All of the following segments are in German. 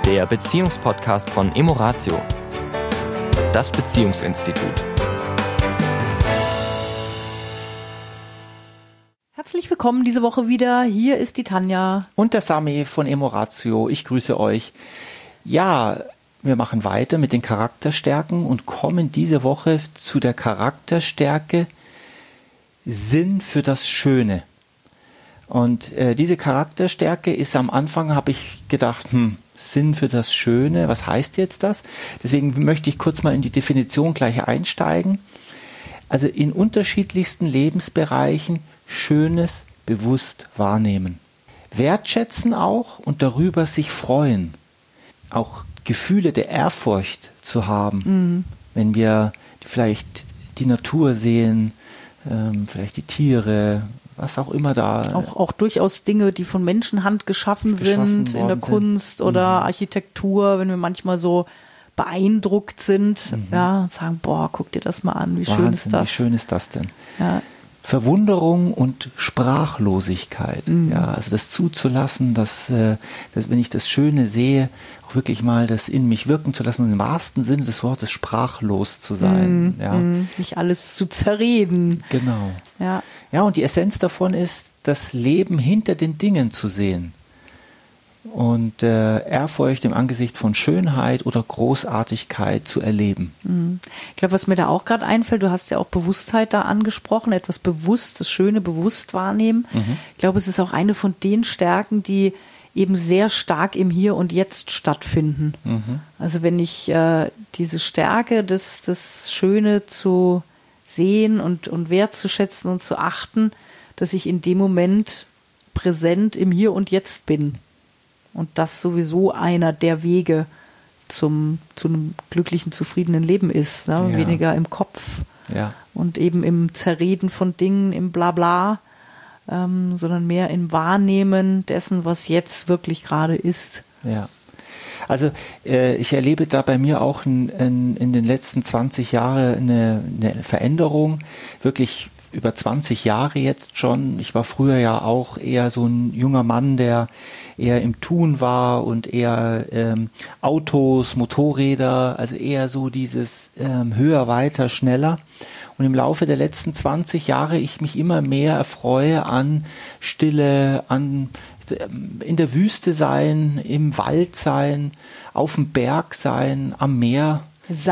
der Beziehungspodcast von Emoratio, das Beziehungsinstitut. Herzlich willkommen diese Woche wieder. Hier ist die Tanja. Und der Sami von Emoratio. Ich grüße euch. Ja, wir machen weiter mit den Charakterstärken und kommen diese Woche zu der Charakterstärke Sinn für das Schöne. Und diese Charakterstärke ist am Anfang, habe ich gedacht, Sinn für das Schöne, was heißt jetzt das? Deswegen möchte ich kurz mal in die Definition gleich einsteigen. Also in unterschiedlichsten Lebensbereichen Schönes bewusst wahrnehmen. Wertschätzen auch und darüber sich freuen. Auch Gefühle der Ehrfurcht zu haben, wenn wir vielleicht die Natur sehen, vielleicht die Tiere, was auch immer da. Auch durchaus Dinge, die von Menschenhand geschaffen sind in der Kunst oder Architektur, wenn wir manchmal so beeindruckt sind, ja, und sagen, boah, guck dir das mal an, wie schön ist das? Wie schön ist das denn? Ja. Verwunderung und Sprachlosigkeit, ja, also das zuzulassen, dass wenn ich das Schöne sehe, auch wirklich mal das in mich wirken zu lassen und im wahrsten Sinne des Wortes sprachlos zu sein. Nicht alles zu zerreden. Genau. Ja. Ja, und die Essenz davon ist, das Leben hinter den Dingen zu sehen und Ehrfurcht im Angesicht von Schönheit oder Großartigkeit zu erleben. Ich glaube, was mir da auch gerade einfällt, du hast ja auch Bewusstheit da angesprochen, etwas bewusst, das Schöne bewusst wahrnehmen. Ich glaube, es ist auch eine von den Stärken, die eben sehr stark im Hier und Jetzt stattfinden. Also wenn ich diese Stärke, das Schöne zu sehen und wertzuschätzen und zu achten, dass ich in dem Moment präsent im Hier und Jetzt bin. Und das sowieso einer der Wege zu einem glücklichen, zufriedenen Leben ist. Ne? Ja. Weniger im Kopf und eben im Zerreden von Dingen, im Blabla, sondern mehr im Wahrnehmen dessen, was jetzt wirklich gerade ist. Ja. Also ich erlebe da bei mir auch in den letzten 20 Jahren eine Veränderung, wirklich über 20 Jahre jetzt schon. Ich war früher ja auch eher so ein junger Mann, der eher im Tun war und eher Autos, Motorräder, also eher so dieses höher, weiter, schneller. Und im Laufe der letzten 20 Jahre ich mich immer mehr erfreue an Stille, an in der Wüste sein, im Wald sein, auf dem Berg sein, am Meer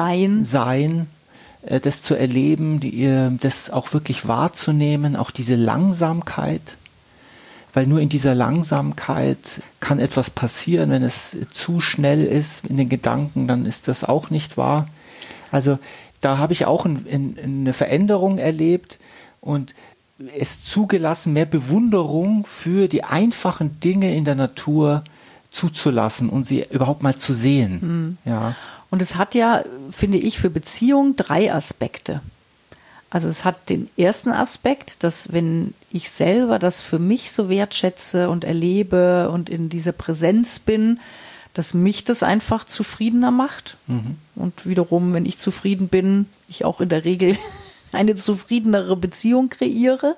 sein, das zu erleben, das auch wirklich wahrzunehmen, auch diese Langsamkeit, weil nur in dieser Langsamkeit kann etwas passieren, wenn es zu schnell ist in den Gedanken, dann ist das auch nicht wahr. Also da habe ich auch eine Veränderung erlebt und es zugelassen, mehr Bewunderung für die einfachen Dinge in der Natur zuzulassen und sie überhaupt mal zu sehen. Ja. Und es hat ja, finde ich, für Beziehungen 3 Aspekte. Also es hat den ersten Aspekt, dass wenn ich selber das für mich so wertschätze und erlebe und in dieser Präsenz bin, dass mich das einfach zufriedener macht. Und wiederum, wenn ich zufrieden bin, ich auch in der Regel eine zufriedenere Beziehung kreiere,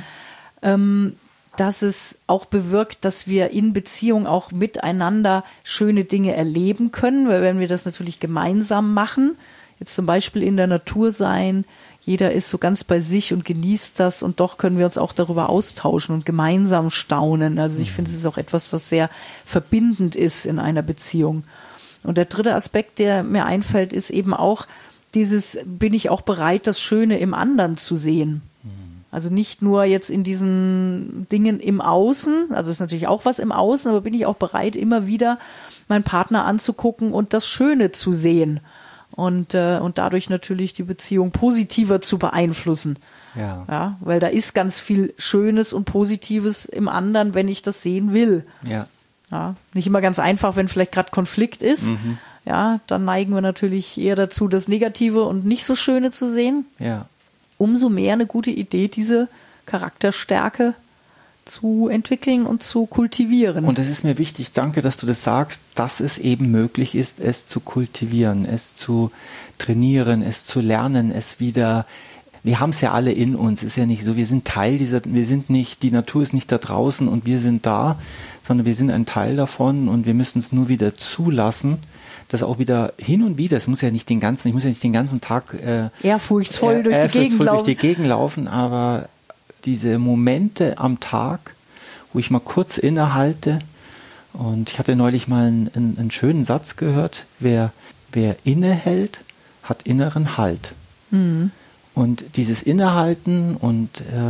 dass es auch bewirkt, dass wir in Beziehung auch miteinander schöne Dinge erleben können, weil wenn wir das natürlich gemeinsam machen, jetzt zum Beispiel in der Natur sein, jeder ist so ganz bei sich und genießt das und doch können wir uns auch darüber austauschen und gemeinsam staunen. Also ich finde, es ist auch etwas, was sehr verbindend ist in einer Beziehung. Und der dritte Aspekt, der mir einfällt, ist eben auch dieses, bin ich auch bereit, das Schöne im anderen zu sehen. Also nicht nur jetzt in diesen Dingen im Außen, also ist natürlich auch was im Außen, aber bin ich auch bereit, immer wieder meinen Partner anzugucken und das Schöne zu sehen. Und dadurch natürlich die Beziehung positiver zu beeinflussen. Ja, weil da ist ganz viel Schönes und Positives im anderen, wenn ich das sehen will. Ja, nicht immer ganz einfach, wenn vielleicht gerade Konflikt ist. Ja, dann neigen wir natürlich eher dazu, das Negative und nicht so Schöne zu sehen. Ja. Umso mehr eine gute Idee, diese Charakterstärke zu entwickeln und zu kultivieren. Und es ist mir wichtig, danke, dass du das sagst, dass es eben möglich ist, es zu kultivieren, es zu trainieren, es zu lernen, es wieder wir haben es ja alle in uns. Ist ja nicht so, wir sind Teil wir sind nicht, die Natur ist nicht da draußen und wir sind da, sondern wir sind ein Teil davon und wir müssen es nur wieder zulassen, dass auch wieder hin und wieder, ich muss ja nicht den ganzen Tag ehrfurchtsvoll durch die Gegend laufen, aber diese Momente am Tag, wo ich mal kurz innehalte, und ich hatte neulich mal einen schönen Satz gehört, wer innehält, hat inneren Halt. Mhm. Und dieses Innehalten und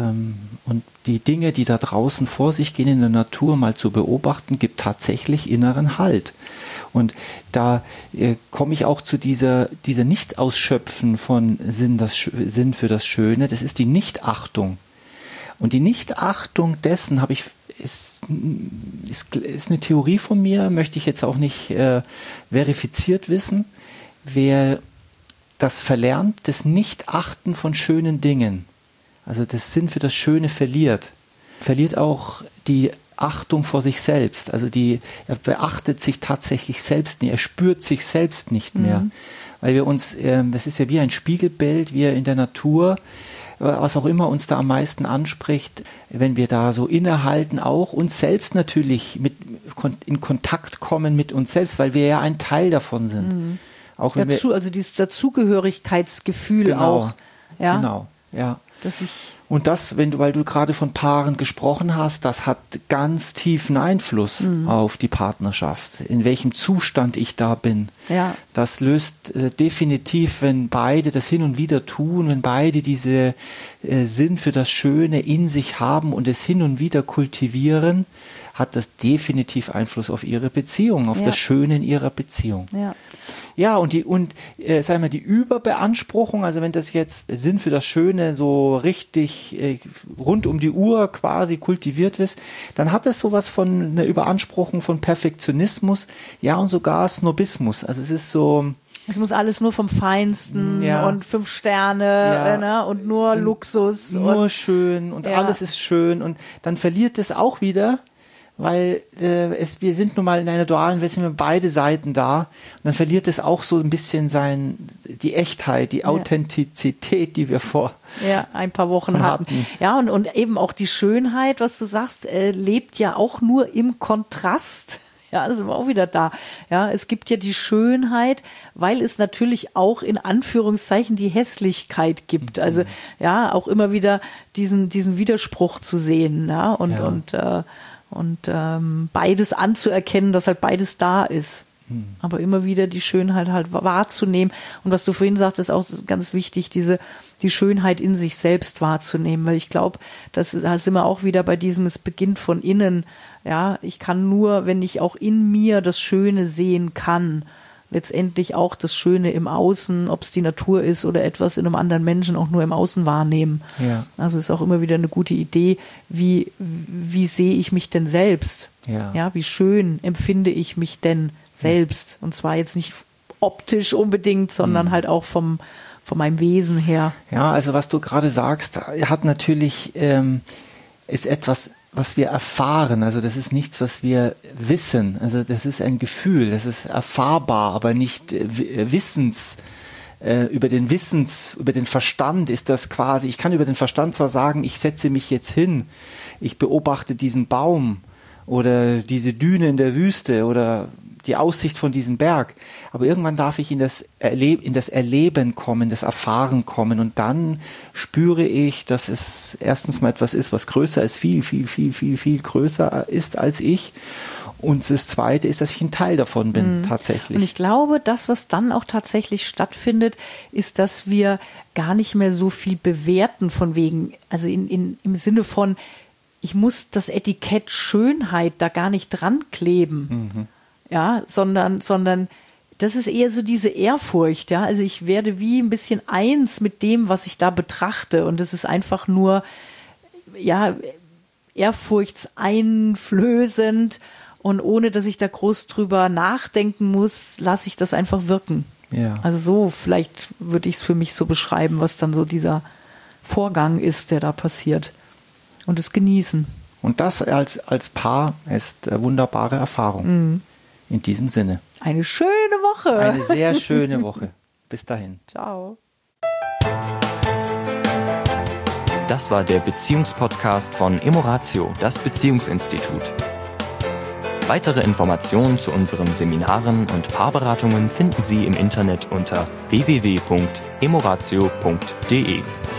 die Dinge, die da draußen vor sich gehen in der Natur mal zu beobachten, gibt tatsächlich inneren Halt. Und da komme ich auch zu dieser Nicht-Ausschöpfen von Sinn für das Schöne. Das ist die Nichtachtung. Und die Nichtachtung dessen ist eine Theorie von mir, möchte ich jetzt auch nicht verifiziert wissen. Wer das verlernt, das Nichtachten von schönen Dingen, also das Sinn für das Schöne verliert auch die Achtung vor sich selbst. Also er beachtet sich tatsächlich selbst nicht, er spürt sich selbst nicht mehr. Weil wir uns, das ist ja wie ein Spiegelbild, wir in der Natur, was auch immer uns da am meisten anspricht, wenn wir da so innehalten, auch uns selbst natürlich in Kontakt kommen mit uns selbst, weil wir ja ein Teil davon sind. Auch also dieses Dazugehörigkeitsgefühl genau, auch. Ja? Genau, ja. Und das, weil du gerade von Paaren gesprochen hast, das hat ganz tiefen Einfluss auf die Partnerschaft, in welchem Zustand ich da bin. Ja. Das löst definitiv, wenn beide das hin und wieder tun, wenn beide diese Sinn für das Schöne in sich haben und es hin und wieder kultivieren, hat das definitiv Einfluss auf ihre Beziehung, auf das Schöne in ihrer Beziehung. Ja. Ja, und die Überbeanspruchung, also wenn das jetzt Sinn für das Schöne so richtig rund um die Uhr quasi kultiviert ist, dann hat es sowas von einer Überanspruchung von Perfektionismus, ja, und sogar Snobismus. Also es ist so... Es muss alles nur vom Feinsten und 5 Sterne und nur Luxus. Nur schön und alles ist schön und dann verliert es auch wieder, weil wir sind nun mal in einer dualen Welt, sind wir beide Seiten da. Und dann verliert es auch so ein bisschen die Echtheit, die Authentizität, die wir vor ein paar Wochen hatten. Ja, und eben auch die Schönheit, was du sagst, lebt ja auch nur im Kontrast. Ja, da sind wir auch wieder da. Ja, es gibt ja die Schönheit, weil es natürlich auch in Anführungszeichen die Hässlichkeit gibt. Also auch immer wieder diesen Widerspruch zu sehen, und beides anzuerkennen, dass halt beides da ist. Aber immer wieder die Schönheit halt wahrzunehmen. Und was du vorhin sagtest, ist auch ganz wichtig, die Schönheit in sich selbst wahrzunehmen. Weil ich glaube, da sind wir auch wieder bei diesem, es beginnt von innen. Ja, ich kann nur, wenn ich auch in mir das Schöne sehen kann, letztendlich auch das Schöne im Außen, ob es die Natur ist oder etwas in einem anderen Menschen, auch nur im Außen wahrnehmen. Ja. Also ist auch immer wieder eine gute Idee, wie sehe ich mich denn selbst? Ja, wie schön empfinde ich mich denn selbst? Und zwar jetzt nicht optisch unbedingt, sondern halt auch von meinem Wesen her. Ja, also was du gerade sagst, hat natürlich, ist etwas, was wir erfahren, also das ist nichts, was wir wissen, also das ist ein Gefühl, das ist erfahrbar, aber nicht über den Verstand ist das quasi, ich kann über den Verstand zwar sagen, ich setze mich jetzt hin, ich beobachte diesen Baum oder diese Düne in der Wüste oder die Aussicht von diesem Berg, aber irgendwann darf ich in das Erleben kommen, das Erfahren kommen und dann spüre ich, dass es erstens mal etwas ist, was größer ist, viel, viel, viel, viel, viel größer ist als ich und das Zweite ist, dass ich ein Teil davon bin, tatsächlich. Und ich glaube, das, was dann auch tatsächlich stattfindet, ist, dass wir gar nicht mehr so viel bewerten von wegen, also im Sinne von, ich muss das Etikett Schönheit da gar nicht dran kleben. Ja, sondern das ist eher so diese Ehrfurcht, ja. Also ich werde wie ein bisschen eins mit dem, was ich da betrachte. Und es ist einfach nur, ehrfurchtseinflößend. Und ohne, dass ich da groß drüber nachdenken muss, lasse ich das einfach wirken. Ja. Also so, vielleicht würde ich es für mich so beschreiben, was dann so dieser Vorgang ist, der da passiert. Und es genießen. Und das als Paar ist eine wunderbare Erfahrung. In diesem Sinne. Eine schöne Woche. Eine sehr schöne Woche. Bis dahin. Ciao. Das war der Beziehungspodcast von Emoratio, das Beziehungsinstitut. Weitere Informationen zu unseren Seminaren und Paarberatungen finden Sie im Internet unter www.emoratio.de.